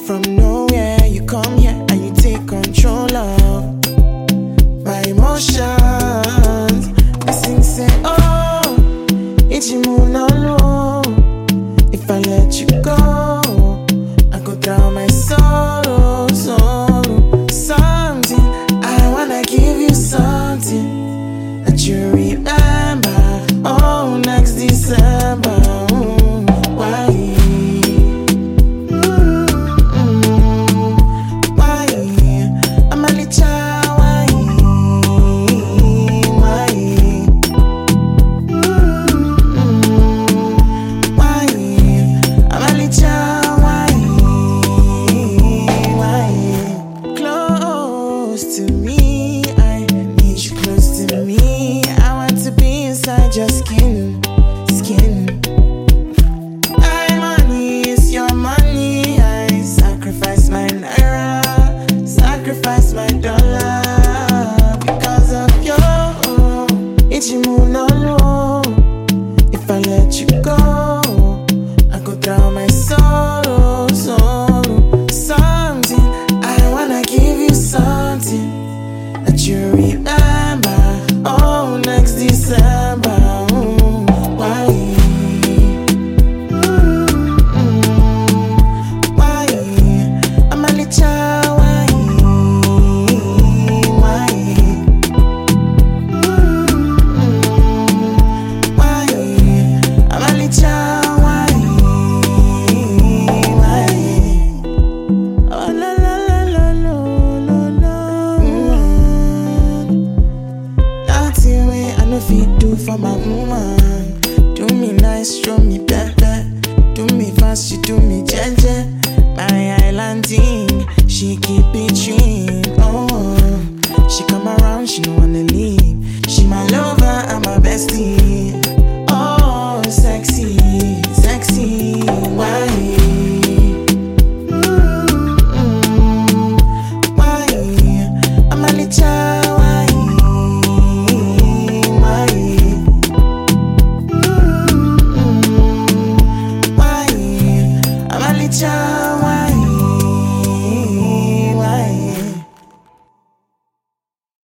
From nowhere, you come here and you take control of my emotions. Listen, say, oh, it's you no low. If I let you go, I go drown my sorrow, sorrow. Something, I wanna give you something that you remember. Oh, next December. Why? Why? I'm a little. Why? Why? Why? I'm a little. Why? Close to me, I need you close to me. I want to be inside your skin, skin. My money is your money. I sacrifice my naira, sacrifice my dollar because of you. It's you no low. If I let you go, I go drown my sorrow, sorrow. Something, I wanna give you something that you remember. Oh, next December. Why? Why? I'm a little. Why? Why? Why? I'm a little. Why? Why? Oh, la la la la la la la. Nothing way I no fit do for my woman. Do me nice, show me better. Do me fast, she do me jeje. My island thing, she keep it trim. Oh, she come around, she no wanna leave. She my lover, I'm my bestie.